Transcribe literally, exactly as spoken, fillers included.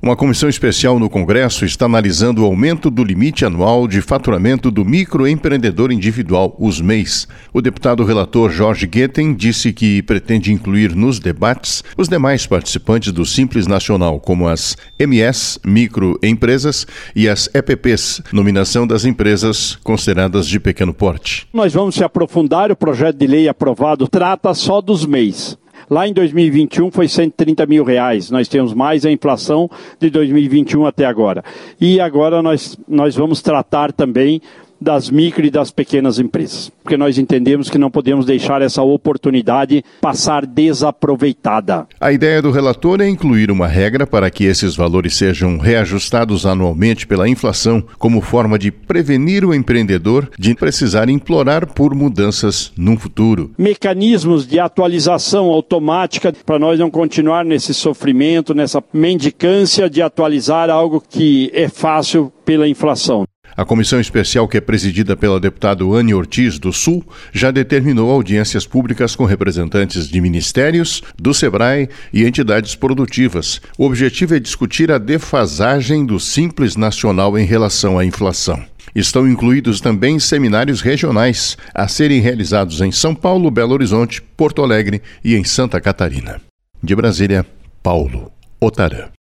Uma comissão especial no Congresso está analisando o aumento do limite anual de faturamento do microempreendedor individual, os M E Is. O deputado relator Jorge Guetem disse que pretende incluir nos debates os demais participantes do Simples Nacional, como as M Es, microempresas, e as E P Ps, nominação das empresas consideradas de pequeno porte. Nós vamos se aprofundar, o projeto de lei aprovado trata só dos M E Is. Lá em dois mil e vinte e um foi cento e trinta mil reais, nós temos mais a inflação de dois mil e vinte e um até agora. E agora nós, nós vamos tratar também das micro e das pequenas empresas, porque nós entendemos que não podemos deixar essa oportunidade passar desaproveitada. A ideia do relator é incluir uma regra para que esses valores sejam reajustados anualmente pela inflação, como forma de prevenir o empreendedor de precisar implorar por mudanças no futuro. Mecanismos de atualização automática para nós não continuar nesse sofrimento, nessa mendicância de atualizar algo que é fácil pela inflação. A comissão especial, que é presidida pela deputada Anne Ortiz, do Sul, já determinou audiências públicas com representantes de ministérios, do SEBRAE e entidades produtivas. O objetivo é discutir a defasagem do Simples Nacional em relação à inflação. Estão incluídos também seminários regionais a serem realizados em São Paulo, Belo Horizonte, Porto Alegre e em Santa Catarina. De Brasília, Paulo Otarã.